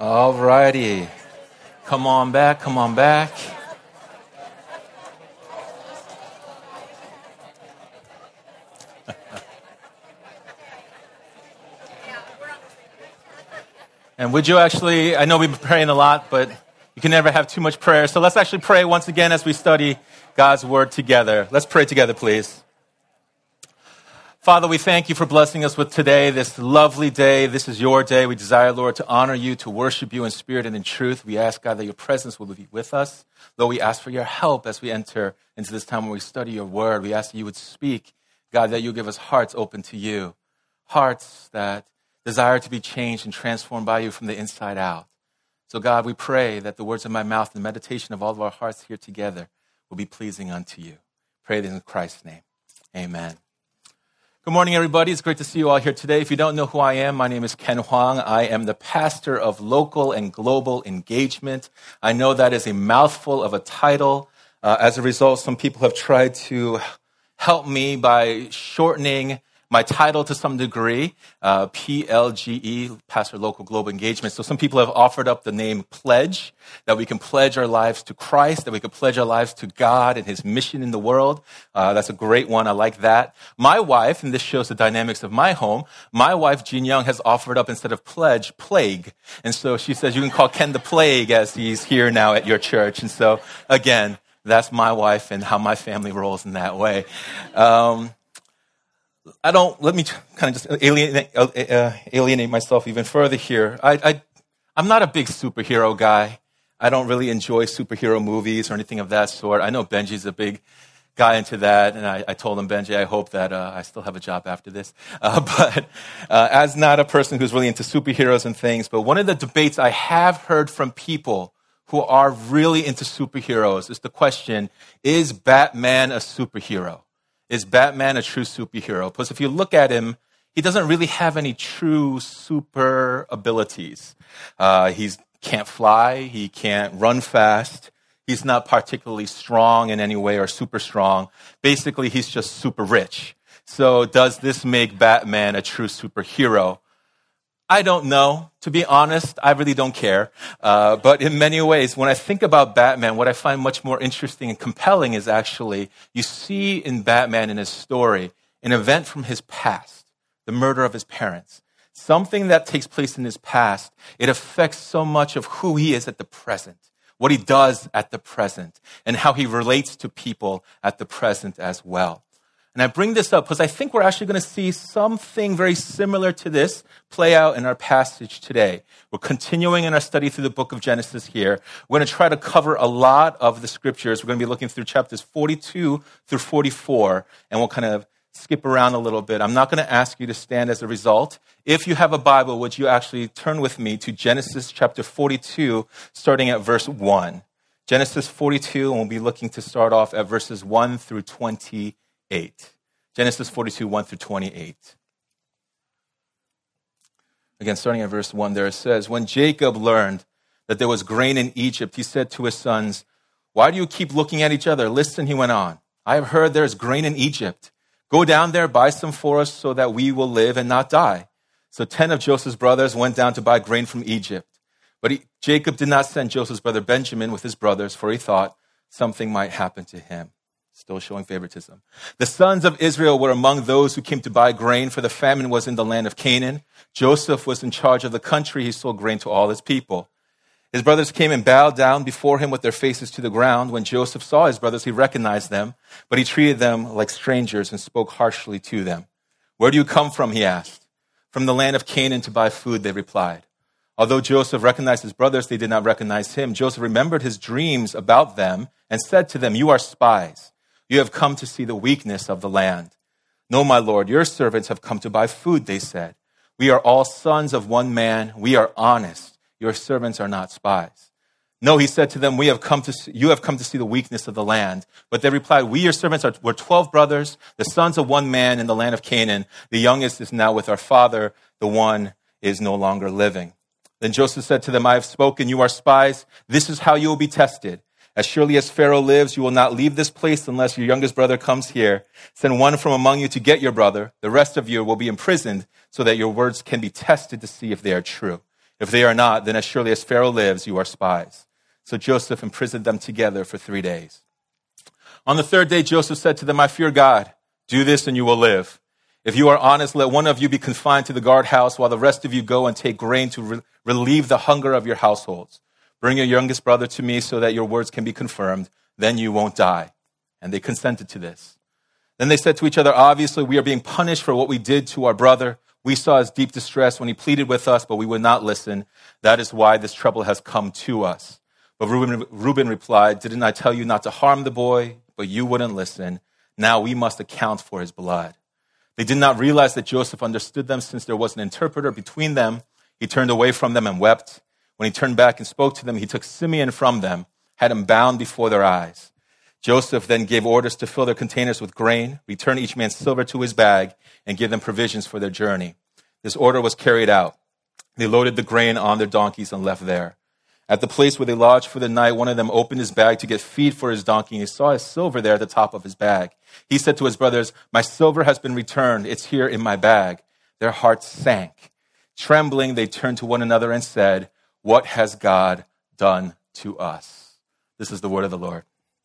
All righty. Come on back, come on back. And would you actually, I know we've been praying a lot, but you can never have too much prayer. So let's actually pray once again as we study God's word together. Let's pray together, please. Father, we thank you for blessing us with today, this lovely day. This is your day. We desire, Lord, to honor you, to worship you in spirit and in truth. We ask, God, that your presence will be with us. Lord, we ask for your help as we enter into this time when we study your word. We ask that you would speak, God, that you give us hearts open to you, hearts that desire to be changed and transformed by you from the inside out. So, God, we pray that the words of my mouth and the meditation of all of our hearts here together will be pleasing unto you. Pray this in Christ's name. Amen. Good morning, everybody. It's great to see you all here today. If you don't know who I am, my name is Ken Huang. I am the pastor of local and global engagement. I know that is a mouthful of a title. As a result, some people have tried to help me by shortening my title to some degree, PLGE, Pastor Local Global Engagement. So some people have offered up the name Pledge, that we can pledge our lives to Christ, that we can pledge our lives to God and his mission in the world. That's a great one. I like that. My wife, and this shows the dynamics of my home, my wife, Jean Young, has offered up instead of Pledge, Plague. And so she says you can call Ken the Plague as he's here now at your church. And so, again, that's my wife and how my family rolls in that way. Let me kind of just alienate myself even further here. I'm not a big superhero guy. I don't really enjoy superhero movies or anything of that sort. I know Benji's a big guy into that, and I told him, Benji, I hope that I still have a job after this. But as not a person who's really into superheroes and things, but one of the debates I have heard from people who are really into superheroes is the question, is Batman a superhero? Is Batman a true superhero? Because if you look at him, he doesn't really have any true super abilities. He can't fly. He can't run fast. He's not particularly strong in any way or super strong. Basically, he's just super rich. So does this make Batman a true superhero? I don't know. To be honest, I really don't care. But in many ways, when I think about Batman, what I find much more interesting and compelling is actually you see in Batman, in his story, an event from his past, the murder of his parents. Something that takes place in his past, it affects so much of who he is at the present, what he does at the present, and how he relates to people at the present as well. And I bring this up because I think we're actually going to see something very similar to this play out in our passage today. We're continuing in our study through the book of Genesis here. We're going to try to cover a lot of the scriptures. We're going to be looking through chapters 42 through 44, and we'll kind of skip around a little bit. I'm not going to ask you to stand as a result. If you have a Bible, would you actually turn with me to Genesis chapter 42, starting at verse 1. Genesis 42, and we'll be looking to start off at verses 1 through 28. Genesis 42, 1 through 28. Again, starting at verse 1 there, it says, when Jacob learned that there was grain in Egypt, he said to his sons, why do you keep looking at each other? Listen, he went on. I have heard there is grain in Egypt. Go down there, buy some for us so that we will live and not die. So 10 of Joseph's brothers went down to buy grain from Egypt. But Jacob did not send Joseph's brother Benjamin with his brothers, for he thought something might happen to him. Still showing favoritism. The sons of Israel were among those who came to buy grain, for the famine was in the land of Canaan. Joseph was in charge of the country. He sold grain to all his people. His brothers came and bowed down before him with their faces to the ground. When Joseph saw his brothers, he recognized them, but he treated them like strangers and spoke harshly to them. Where do you come from? He asked. From the land of Canaan to buy food, they replied. Although Joseph recognized his brothers, they did not recognize him. Joseph remembered his dreams about them and said to them, you are spies. You have come to see the weakness of the land. No, my lord, your servants have come to buy food, they said. We are all sons of one man. We are honest. Your servants are not spies. No, he said to them, you have come to see the weakness of the land. But they replied, we, your servants, were 12 brothers, the sons of one man in the land of Canaan. The youngest is now with our father. The one is no longer living. Then Joseph said to them, I have spoken. You are spies. This is how you will be tested. As surely as Pharaoh lives, you will not leave this place unless your youngest brother comes here. Send one from among you to get your brother. The rest of you will be imprisoned so that your words can be tested to see if they are true. If they are not, then as surely as Pharaoh lives, you are spies." So Joseph imprisoned them together for 3 days. On the third day, Joseph said to them, "I fear God. Do this and you will live. If you are honest, let one of you be confined to the guardhouse while the rest of you go and take grain to relieve the hunger of your households. Bring your youngest brother to me so that your words can be confirmed. Then you won't die." And they consented to this. Then they said to each other, "Obviously, we are being punished for what we did to our brother. We saw his deep distress when he pleaded with us, but we would not listen. That is why this trouble has come to us." But Reuben replied, "Didn't I tell you not to harm the boy? But you wouldn't listen. Now we must account for his blood." They did not realize that Joseph understood them since there was an interpreter between them. He turned away from them and wept. When he turned back and spoke to them, he took Simeon from them, had him bound before their eyes. Joseph then gave orders to fill their containers with grain, return each man's silver to his bag, and give them provisions for their journey. This order was carried out. They loaded the grain on their donkeys and left there. At the place where they lodged for the night, one of them opened his bag to get feed for his donkey, and he saw his silver there at the top of his bag. He said to his brothers, "My silver has been returned. It's here in my bag." Their hearts sank. Trembling, they turned to one another and said, "What has God done to us?" This is the word of the Lord.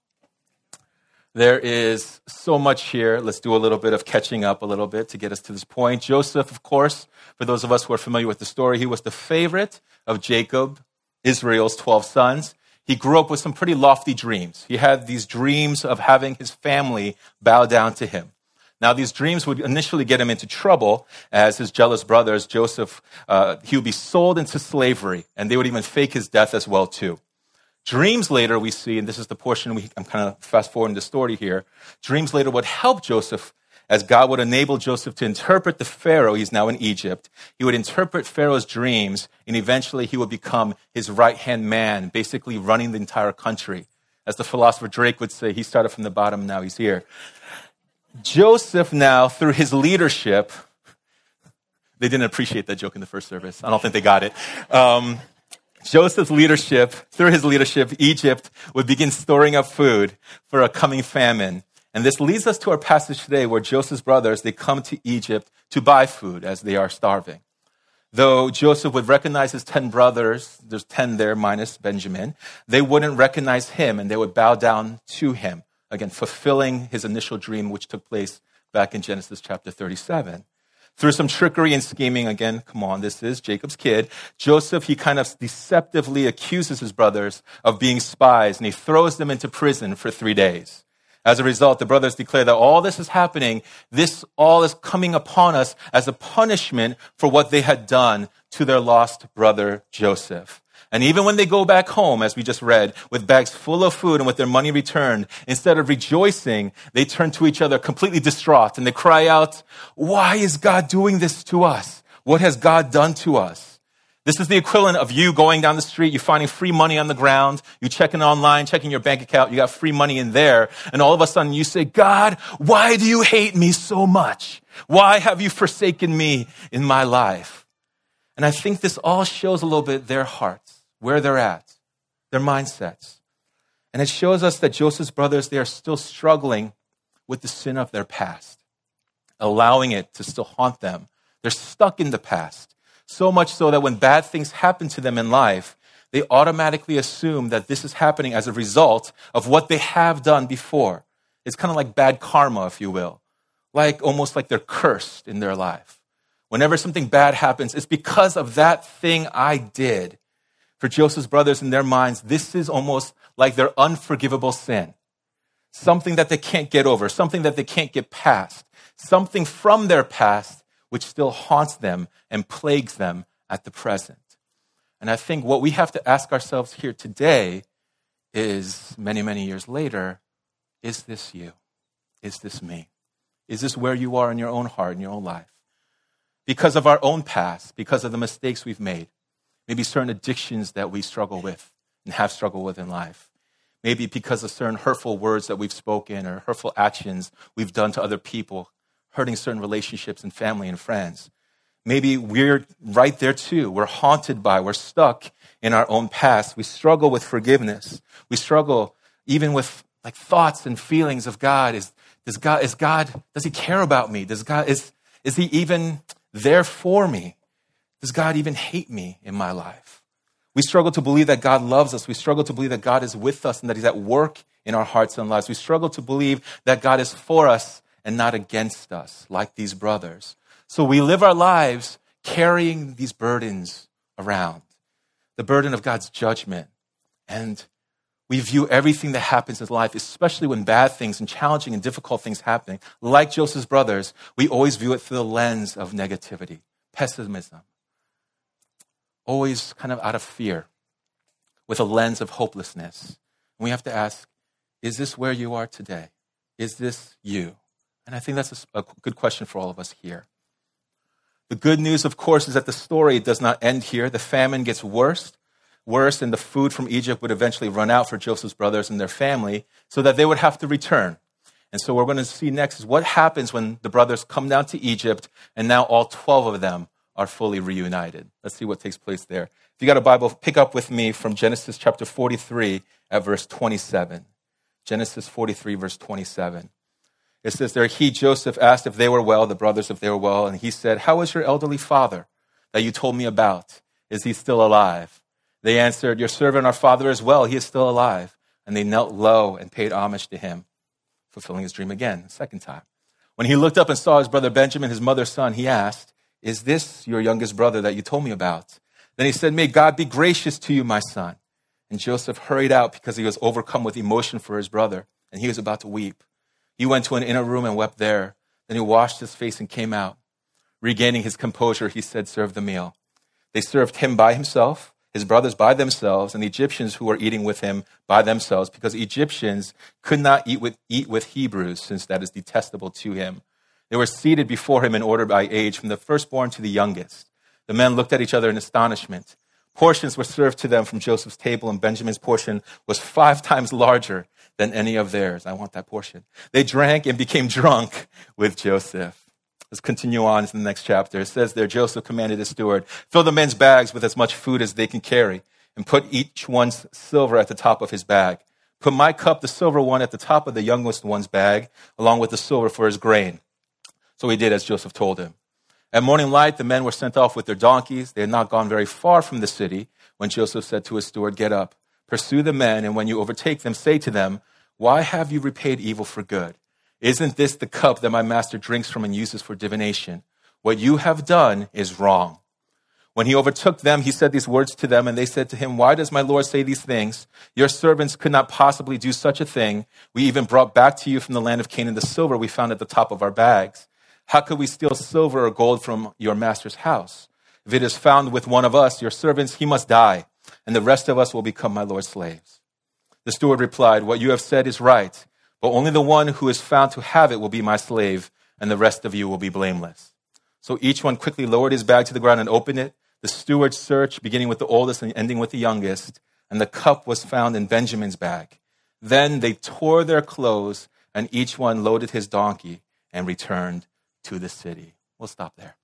There is so much here. Let's do a little bit of catching up a little bit to get us to this point. Joseph, of course, for those of us who are familiar with the story, he was the favorite of Jacob, Israel's 12 sons. He grew up with some pretty lofty dreams. He had these dreams of having his family bow down to him. Now, these dreams would initially get him into trouble as his jealous brothers, Joseph, he would be sold into slavery, and they would even fake his death as well, too. Dreams later we see, and this is the portion I'm kind of fast forwarding the story here, dreams later would help Joseph as God would enable Joseph to interpret the Pharaoh. He's now in Egypt. He would interpret Pharaoh's dreams, and eventually he would become his right-hand man, basically running the entire country. As the philosopher Drake would say, he started from the bottom, now he's here. Joseph now, through his leadership, they didn't appreciate that joke in the first service. I don't think they got it. Joseph's leadership, through his leadership, Egypt would begin storing up food for a coming famine. And this leads us to our passage today where Joseph's brothers, they come to Egypt to buy food as they are starving. Though Joseph would recognize his 10 brothers, there's 10 there minus Benjamin, they wouldn't recognize him and they would bow down to him. Again, fulfilling his initial dream, which took place back in Genesis chapter 37. Through some trickery and scheming, again, come on, this is Jacob's kid, Joseph, he kind of deceptively accuses his brothers of being spies, and he throws them into prison for 3 days. As a result, the brothers declare that all this is happening, this all is coming upon us as a punishment for what they had done to their lost brother Joseph. And even when they go back home, as we just read, with bags full of food and with their money returned, instead of rejoicing, they turn to each other completely distraught and they cry out, "Why is God doing this to us? What has God done to us?" This is the equivalent of you going down the street, you finding free money on the ground, you checking online, checking your bank account, you got free money in there, and all of a sudden you say, "God, why do you hate me so much? Why have you forsaken me in my life?" And I think this all shows a little bit their hearts, where they're at, their mindsets. And it shows us that Joseph's brothers, they are still struggling with the sin of their past, allowing it to still haunt them. They're stuck in the past. So much so that when bad things happen to them in life, they automatically assume that this is happening as a result of what they have done before. It's kind of like bad karma, if you will. Almost like they're cursed in their life. Whenever something bad happens, it's because of that thing I did. For Joseph's brothers, in their minds, this is almost like their unforgivable sin. Something that they can't get over, something that they can't get past, something from their past which still haunts them and plagues them at the present. And I think what we have to ask ourselves here today is, many, many years later, is this you? Is this me? Is this where you are in your own heart, in your own life? Because of our own past, because of the mistakes we've made, maybe certain addictions that we struggle with and have struggled with in life. Maybe because of certain hurtful words that we've spoken or hurtful actions we've done to other people, hurting certain relationships and family and friends. Maybe we're right there too. We're haunted by, we're stuck in our own past. We struggle with forgiveness. We struggle even with thoughts and feelings of God. Does he care about me? Is he even there for me? Does God even hate me in my life? We struggle to believe that God loves us. We struggle to believe that God is with us and that he's at work in our hearts and lives. We struggle to believe that God is for us and not against us, like these brothers. So we live our lives carrying these burdens around, the burden of God's judgment. And we view everything that happens in life, especially when bad things and challenging and difficult things happen, like Joseph's brothers, we always view it through the lens of negativity, pessimism, always kind of out of fear, with a lens of hopelessness. And we have to ask, is this where you are today? Is this you? And I think that's a good question for all of us here. The good news, of course, is that the story does not end here. The famine gets worse, and the food from Egypt would eventually run out for Joseph's brothers and their family so that they would have to return. And so what we're going to see next is what happens when the brothers come down to Egypt and now all 12 of them are fully reunited. Let's see what takes place there. If you got a Bible, pick up with me from Genesis chapter 43 at verse 27. Genesis 43, verse 27. It says there, he, Joseph, asked if they were well, the brothers if they were well, and he said, how is your elderly father that you told me about? Is he still alive? They answered, your servant, our father, is well. He is still alive. And they knelt low and paid homage to him, fulfilling his dream again, the second time. When he looked up and saw his brother Benjamin, his mother's son, he asked, is this your youngest brother that you told me about? Then he said, may God be gracious to you, my son. And Joseph hurried out because he was overcome with emotion for his brother, and he was about to weep. He went to an inner room and wept there. Then he washed his face and came out. Regaining his composure, he said, serve the meal. They served him by himself, his brothers by themselves, and the Egyptians who were eating with him by themselves, because Egyptians could not eat with Hebrews, since that is detestable to him. They were seated before him in order by age, from the firstborn to the youngest. The men looked at each other in astonishment. Portions were served to them from Joseph's table, and Benjamin's portion was 5 times larger than any of theirs. I want that portion. They drank and became drunk with Joseph. Let's continue on to the next chapter. It says there, Joseph commanded his steward, fill the men's bags with as much food as they can carry, and put each one's silver at the top of his bag. Put my cup, the silver one, at the top of the youngest one's bag, along with the silver for his grain. So he did as Joseph told him. At morning light, the men were sent off with their donkeys. They had not gone very far from the city when Joseph said to his steward, get up, pursue the men, and when you overtake them, say to them, why have you repaid evil for good? Isn't this the cup that my master drinks from and uses for divination? What you have done is wrong. When he overtook them, he said these words to them, and they said to him, why does my Lord say these things? Your servants could not possibly do such a thing. We even brought back to you from the land of Canaan the silver we found at the top of our bags. How could we steal silver or gold from your master's house? If it is found with one of us, your servants, he must die, and the rest of us will become my Lord's slaves. The steward replied, what you have said is right, but only the one who is found to have it will be my slave, and the rest of you will be blameless. So each one quickly lowered his bag to the ground and opened it. The steward searched, beginning with the oldest and ending with the youngest, and the cup was found in Benjamin's bag. Then they tore their clothes, and each one loaded his donkey and returned to the city. We'll stop there.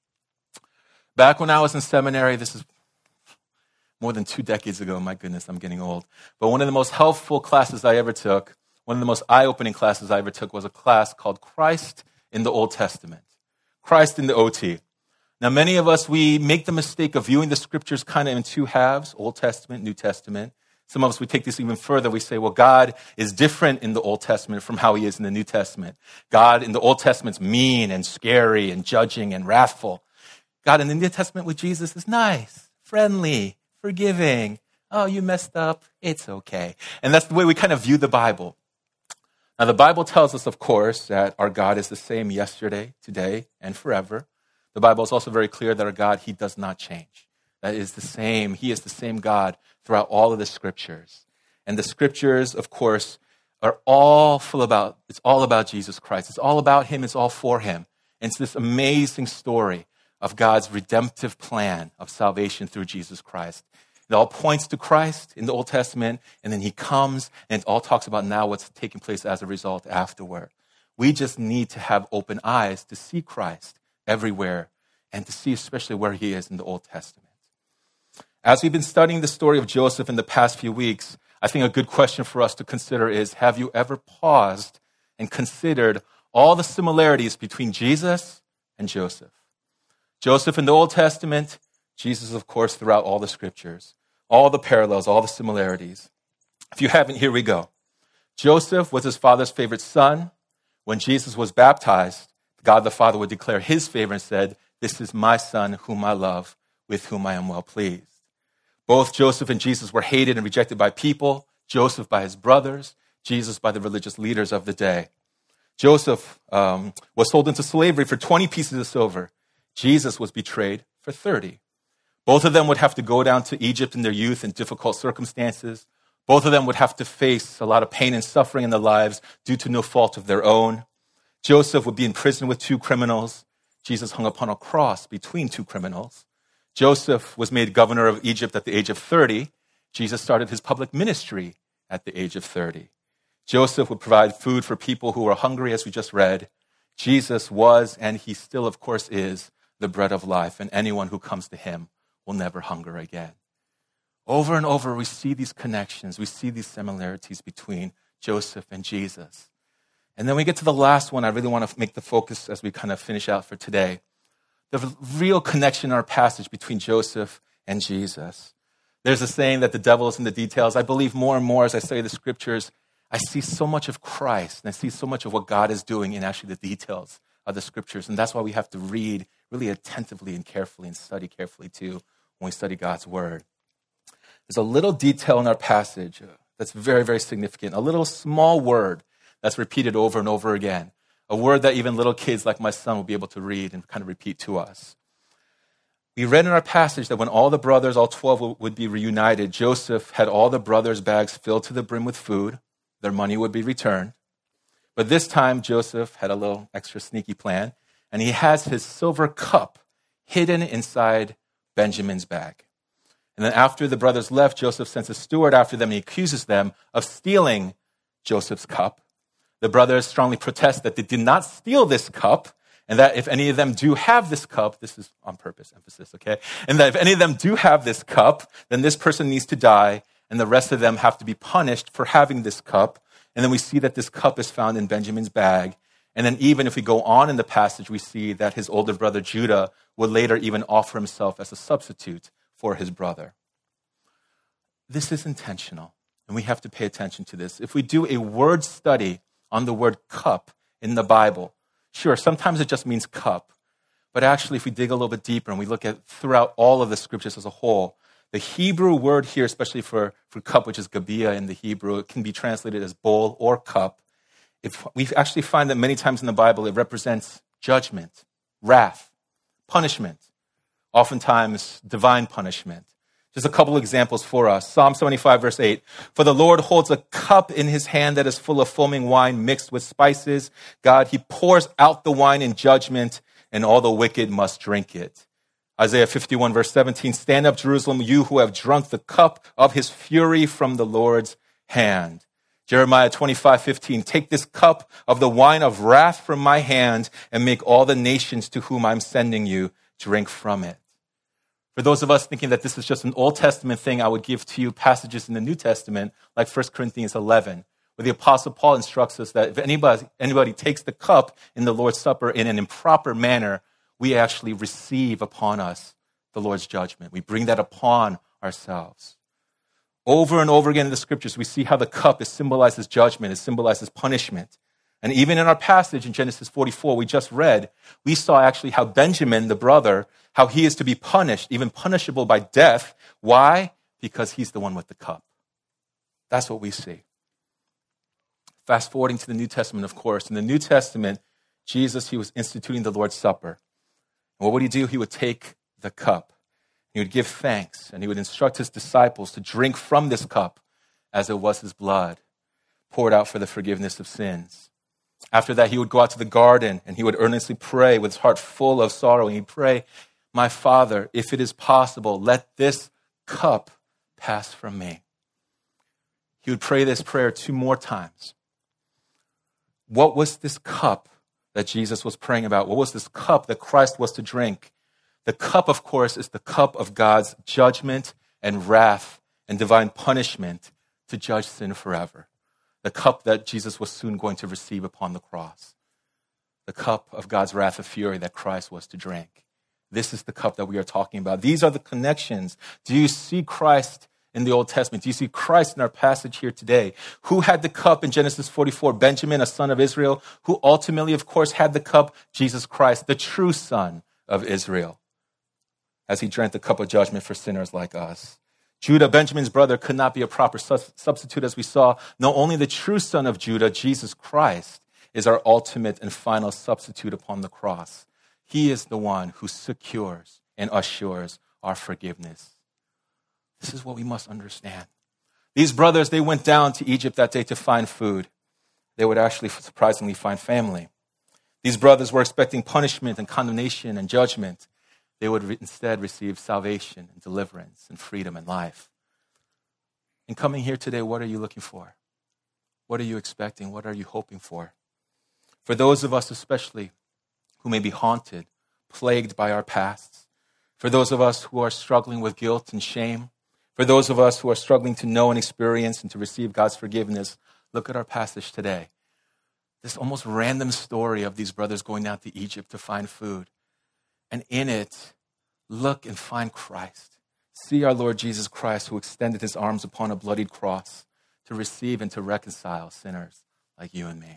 Back when I was in seminary, this is more than 2 decades ago. My goodness, I'm getting old. But one of the most helpful classes I ever took, one of the most eye-opening classes I ever took was a class called Christ in the Old Testament. Christ in the OT. Now, many of us, we make the mistake of viewing the scriptures kind of in 2 halves, Old Testament, New Testament. Some of us, we take this even further. We say, well, God is different in the Old Testament from how he is in the New Testament. God in the Old Testament is mean and scary and judging and wrathful. God in the New Testament with Jesus is nice, friendly, forgiving. Oh, you messed up. It's okay. And that's the way we kind of view the Bible. Now, the Bible tells us, of course, that our God is the same yesterday, today, and forever. The Bible is also very clear that our God, he does not change. That is the same. He is the same God throughout all of the scriptures. And the scriptures, of course, are all it's all about Jesus Christ. It's all about him. It's all for him. And it's this amazing story of God's redemptive plan of salvation through Jesus Christ. It all points to Christ in the Old Testament, and then he comes, and it all talks about now what's taking place as a result afterward. We just need to have open eyes to see Christ everywhere and to see especially where he is in the Old Testament. As we've been studying the story of Joseph in the past few weeks, I think a good question for us to consider is, have you ever paused and considered all the similarities between Jesus and Joseph? Joseph in the Old Testament, Jesus, of course, throughout all the scriptures, all the parallels, all the similarities. If you haven't, here we go. Joseph was his father's favorite son. When Jesus was baptized, God the Father would declare his favor and said, "This is my son whom I love, with whom I am well pleased." Both Joseph and Jesus were hated and rejected by people, Joseph by his brothers, Jesus by the religious leaders of the day. Joseph was sold into slavery for 20 pieces of silver. Jesus was betrayed for 30. Both of them would have to go down to Egypt in their youth in difficult circumstances. Both of them would have to face a lot of pain and suffering in their lives due to no fault of their own. Joseph would be in prison with 2 criminals. Jesus hung upon a cross between 2 criminals. Joseph was made governor of Egypt at the age of 30. Jesus started his public ministry at the age of 30. Joseph would provide food for people who were hungry, as we just read. Jesus was, and he still, of course, is, the bread of life, and anyone who comes to him will never hunger again. Over and over, we see these connections. We see these similarities between Joseph and Jesus. And then we get to the last one I really want to make the focus as we kind of finish out for today. The real connection in our passage between Joseph and Jesus. There's a saying that the devil is in the details. I believe more and more as I study the scriptures, I see so much of Christ and I see so much of what God is doing in actually the details of the scriptures. And that's why we have to read really attentively and carefully and study carefully too when we study God's word. There's a little detail in our passage that's very, very significant. A little small word that's repeated over and over again. A word that even little kids like my son will be able to read and kind of repeat to us. We read in our passage that when all the brothers, all 12, would be reunited, Joseph had all the brothers' bags filled to the brim with food. Their money would be returned. But this time, Joseph had a little extra sneaky plan, and he has his silver cup hidden inside Benjamin's bag. And then after the brothers left, Joseph sends a steward after them, and he accuses them of stealing Joseph's cup. The brothers strongly protest that they did not steal this cup, and that if any of them do have this cup, this is on purpose, emphasis, okay? And that if any of them do have this cup, then this person needs to die, and the rest of them have to be punished for having this cup. And then we see that this cup is found in Benjamin's bag. And then even if we go on in the passage, we see that his older brother Judah would later even offer himself as a substitute for his brother. This is intentional, and we have to pay attention to this. If we do a word study on the word cup in the Bible, sure, sometimes it just means cup. But actually, if we dig a little bit deeper and we look at throughout all of the scriptures as a whole, the Hebrew word here, especially for cup, which is gabia in the Hebrew, it can be translated as bowl or cup. We actually find that many times in the Bible, it represents judgment, wrath, punishment, oftentimes divine punishment. Just a couple examples for us. Psalm 75, verse 8. For the Lord holds a cup in his hand that is full of foaming wine mixed with spices. God, he pours out the wine in judgment, and all the wicked must drink it. Isaiah 51, verse 17. Stand up, Jerusalem, you who have drunk the cup of his fury from the Lord's hand. Jeremiah 25:15. Take this cup of the wine of wrath from my hand and make all the nations to whom I'm sending you drink from it. For those of us thinking that this is just an Old Testament thing, I would give to you passages in the New Testament, like 1 Corinthians 11, where the Apostle Paul instructs us that if anybody takes the cup in the Lord's Supper in an improper manner, we actually receive upon us the Lord's judgment. We bring that upon ourselves. Over and over again in the scriptures, we see how the cup symbolizes judgment, it symbolizes punishment. And even in our passage in Genesis 44, we just read, we saw actually how Benjamin, the brother, how he is to be punished, even punishable by death. Why? Because he's the one with the cup. That's what we see. Fast forwarding to the New Testament, of course. In the New Testament, Jesus, he was instituting the Lord's Supper. And what would he do? He would take the cup. He would give thanks, and he would instruct his disciples to drink from this cup as it was his blood, poured out for the forgiveness of sins. After that, he would go out to the garden, and he would earnestly pray with his heart full of sorrow. And he'd pray, my Father, if it is possible, let this cup pass from me. He would pray this prayer 2 more times. What was this cup that Jesus was praying about? What was this cup that Christ was to drink? The cup, of course, is the cup of God's judgment and wrath and divine punishment to judge sin forever. The cup that Jesus was soon going to receive upon the cross. The cup of God's wrath of fury that Christ was to drink. This is the cup that we are talking about. These are the connections. Do you see Christ in the Old Testament? Do you see Christ in our passage here today? Who had the cup in Genesis 44? Benjamin, a son of Israel. Who ultimately, of course, had the cup? Jesus Christ, the true son of Israel, as he drank the cup of judgment for sinners like us. Judah, Benjamin's brother, could not be a proper substitute, as we saw. No, only the true son of Judah, Jesus Christ, is our ultimate and final substitute upon the cross. He is the one who secures and assures our forgiveness. This is what we must understand. These brothers, they went down to Egypt that day to find food. They would actually surprisingly find family. These brothers were expecting punishment and condemnation and judgment. They would instead receive salvation and deliverance and freedom and life. In coming here today, what are you looking for? What are you expecting? What are you hoping for? For those of us especially who may be haunted, plagued by our pasts, for those of us who are struggling with guilt and shame, for those of us who are struggling to know and experience and to receive God's forgiveness, look at our passage today. This almost random story of these brothers going down to Egypt to find food. And in it, look and find Christ. See our Lord Jesus Christ, who extended his arms upon a bloodied cross to receive and to reconcile sinners like you and me.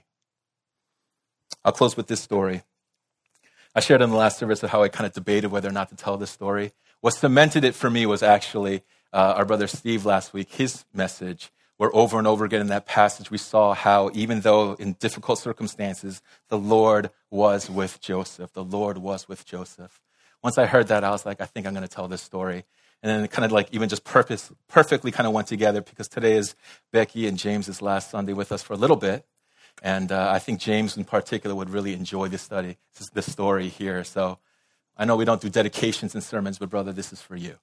I'll close with this story. I shared in the last service how I kind of debated whether or not to tell this story. What cemented it for me was actually our brother Steve last week, his message, where over and over again in that passage we saw how even though in difficult circumstances, the Lord was with Joseph. The Lord was with Joseph. Once I heard that, I was like, I think I'm going to tell this story. And then it kind of like even just perfectly kind of went together because today is Becky and James's last Sunday with us for a little bit. And I think James in particular would really enjoy this study, this story here. So I know we don't do dedications and sermons, but brother, this is for you.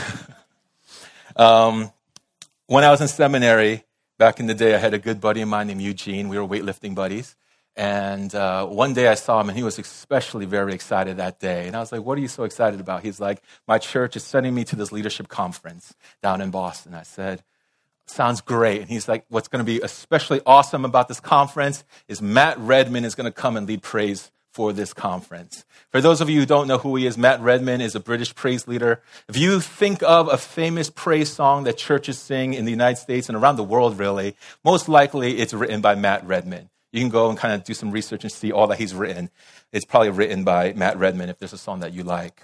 When I was in seminary, back in the day, I had a good buddy of mine named Eugene. We were weightlifting buddies. And one day I saw him, and he was especially very excited that day. And I was like, what are you so excited about? He's like, my church is sending me to this leadership conference down in Boston. I said, sounds great. And he's like, what's going to be especially awesome about this conference is Matt Redman is going to come and lead praise for this conference. For those of you who don't know who he is, Matt Redman is a British praise leader. If you think of a famous praise song that churches sing in the United States and around the world, really, most likely it's written by Matt Redman. You can go and kind of do some research and see all that he's written. It's probably written by Matt Redman if there's a song that you like.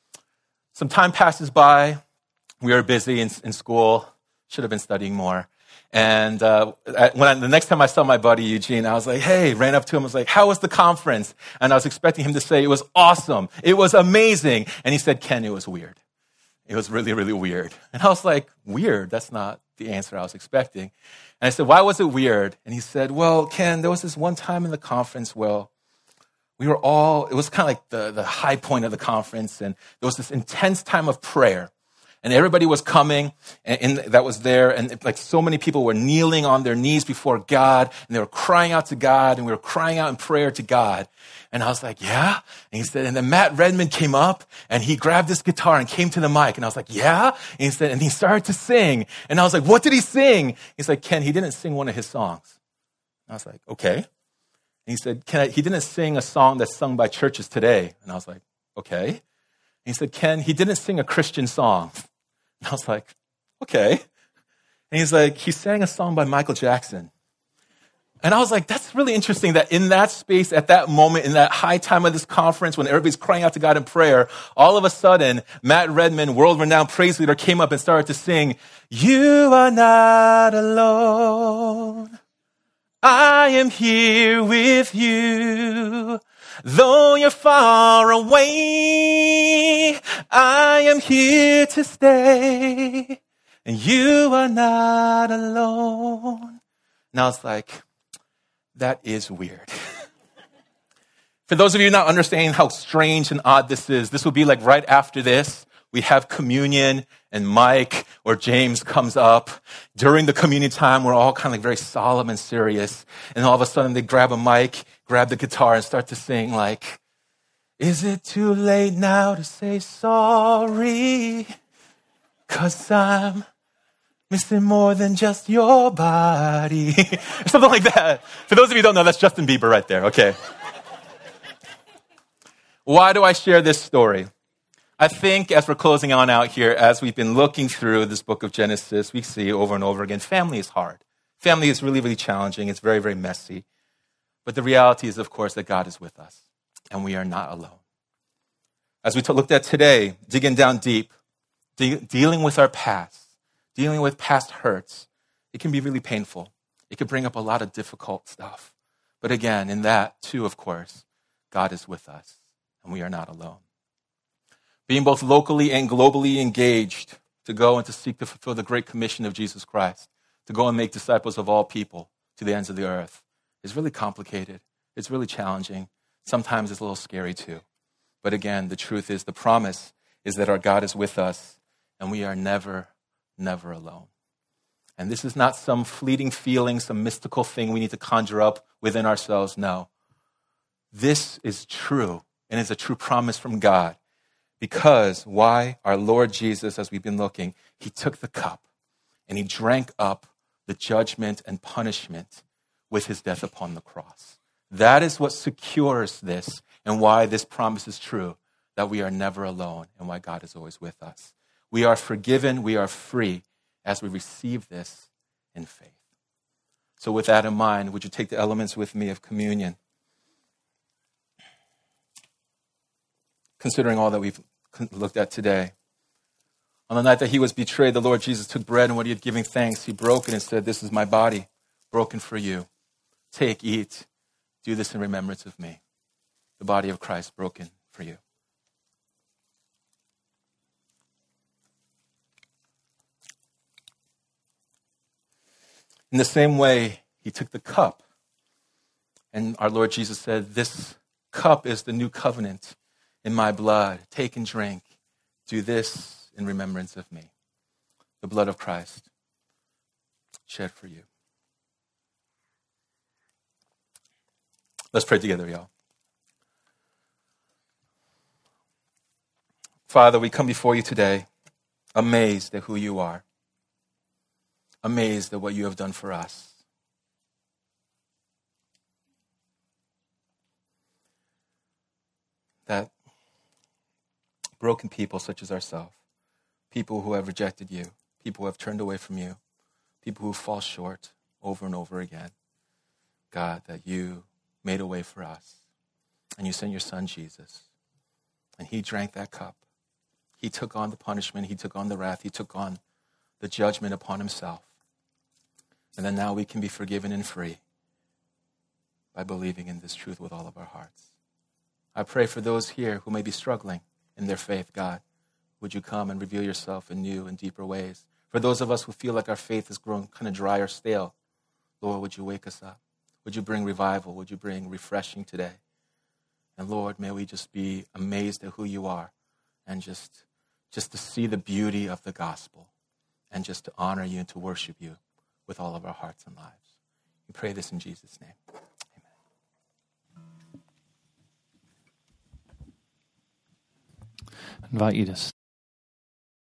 Some time passes by. We were busy in school. Should have been studying more. And the next time I saw my buddy Eugene, I was like, hey, ran up to him. I was like, how was the conference? And I was expecting him to say, it was awesome. It was amazing. And he said, Ken, it was weird. It was really, really weird. And I was like, weird? That's not the answer I was expecting. And I said, why was it weird? And he said, well, Ken, there was this one time in the conference, well, it was kind of like the high point of the conference. And there was this intense time of prayer. And everybody was coming and that was there. And like so many people were kneeling on their knees before God. And they were crying out to God. And we were crying out in prayer to God. And I was like, yeah? And he said, and then Matt Redman came up and he grabbed his guitar and came to the mic. And I was like, yeah? And he said, and he started to sing. And I was like, what did he sing? He's like, Ken, he didn't sing one of his songs. And I was like, okay. And he said, Ken, he didn't sing a song that's sung by churches today. And I was like, okay. And he said, Ken, he didn't sing a Christian song. And I was like, okay. And he's like, he sang a song by Michael Jackson. And I was like, that's really interesting that in that space, at that moment, in that high time of this conference, when everybody's crying out to God in prayer, all of a sudden, Matt Redman, world-renowned praise leader, came up and started to sing, you are not alone. I am here with you. Though you're far away, I am here to stay. And you are not alone. Now it's like, that is weird. For those of you not understanding how strange and odd this is, this will be like right after this. We have communion and Mike or James comes up. During the communion time, we're all kind of like very solemn and serious. And all of a sudden they grab a mic, grab the guitar and start to sing like, is it too late now to say sorry? 'Cause I'm missing more than just your body. Something like that. For those of you who don't know, that's Justin Bieber right there. Okay. Why do I share this story? I think as we're closing on out here, as we've been looking through this book of Genesis, we see over and over again, family is hard. Family is really, really challenging. It's very, very messy. But the reality is, of course, that God is with us, and we are not alone. As we looked at today, digging down deep, dealing with our past, dealing with past hurts, it can be really painful. It can bring up a lot of difficult stuff. But again, in that too, of course, God is with us, and we are not alone. Being both locally and globally engaged to go and to seek to fulfill the great commission of Jesus Christ, to go and make disciples of all people to the ends of the earth, is really complicated. It's really challenging. Sometimes it's a little scary too. But again, the truth is, the promise is that our God is with us, and we are never, never alone. And this is not some fleeting feeling, some mystical thing we need to conjure up within ourselves. No. This is true, and is a true promise from God. Because why? Our Lord Jesus, as we've been looking, he took the cup and he drank up the judgment and punishment with his death upon the cross. That is what secures this and why this promise is true, that we are never alone and why God is always with us. We are forgiven, we are free as we receive this in faith. So with that in mind, would you take the elements with me of communion? Considering all that we've looked at today. On the night that he was betrayed, the Lord Jesus took bread, and when he had given thanks, he broke it and said, "This is my body, broken for you. Take, eat, do this in remembrance of me." The body of Christ broken for you. In the same way, he took the cup, and our Lord Jesus said, "This cup is the new covenant in my blood. Take and drink. Do this in remembrance of me." The blood of Christ shed for you. Let's pray together, y'all. Father, we come before you today amazed at who you are, amazed at what you have done for us. That broken people such as ourselves, people who have rejected you, people who have turned away from you, people who fall short over and over again. God, that you made a way for us, and you sent your son Jesus, and he drank that cup. He took on the punishment, he took on the wrath, he took on the judgment upon himself. And then now we can be forgiven and free by believing in this truth with all of our hearts. I pray for those here who may be struggling in their faith, God. Would you come and reveal yourself in new and deeper ways? For those of us who feel like our faith has grown kind of dry or stale, Lord, would you wake us up? Would you bring revival? Would you bring refreshing today? And Lord, may we just be amazed at who you are, and just to see the beauty of the gospel, and just to honor you and to worship you with all of our hearts and lives. We pray this in Jesus' name. Amen. I invite you to